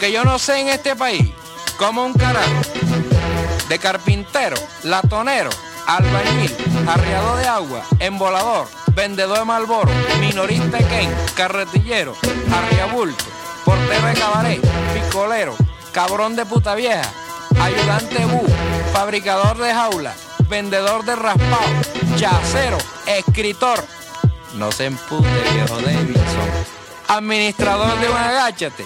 que yo no sé en este país, como un carajo, de carpintero, latonero, albañil, arriador de agua, embolador, vendedor de Marlboro, minorista de Ken, carretillero, arriabulto, portero de cabaret, picolero, cabrón de puta vieja, ayudante bu, fabricador de jaula, vendedor de raspado, yacero, escritor, no se empute viejo Davidson, administrador de un agáchate,